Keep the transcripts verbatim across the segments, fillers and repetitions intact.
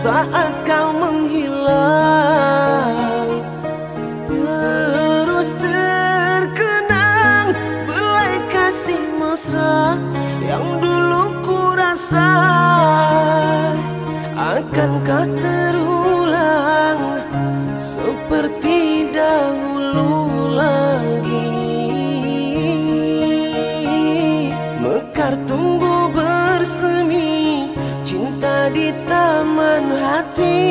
saat kau menghilang, terus terkenang belai kasih mesra yang dulu ku rasa. Akankah terulang seperti dahulu lagi? Mekar tumbuh bersemi cinta di taman hati.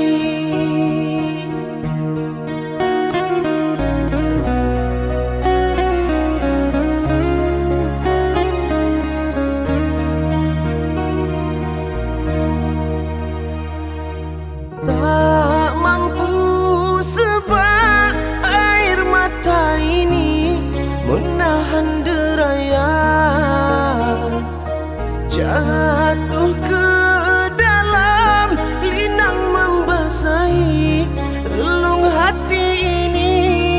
Tak mampu sebab air mata ini menahan derayan, jatuh ke dalam linang membasahi relung hati ini.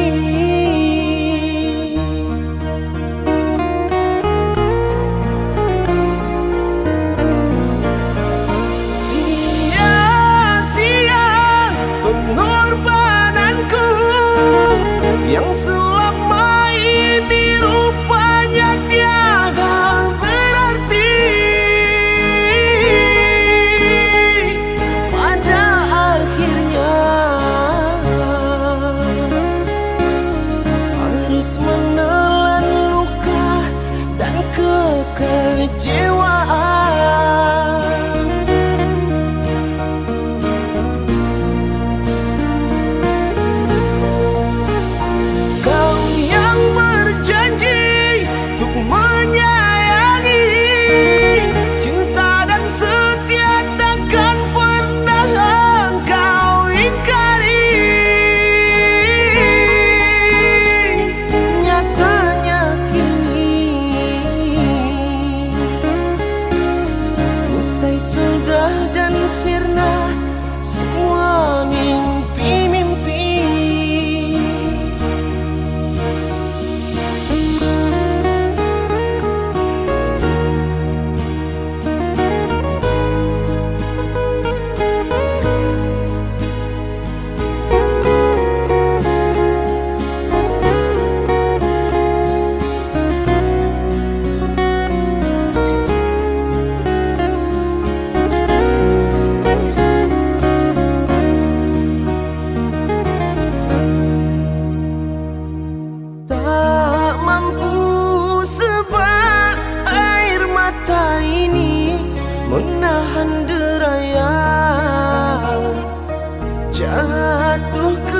Sia-sia pengorbananku yang selama ini rupanya tiada berarti. Pada akhirnya harus menelan luka dan kekecewaan. Kau yang berjanji untuk menyayangi, cinta dan setia takkan pernah engkau ingkari. Nyatanya kini usai sudah dan sirna semua mimpi-mimpi. Tak mampu sebab air mata ini menahan derayan, jatuh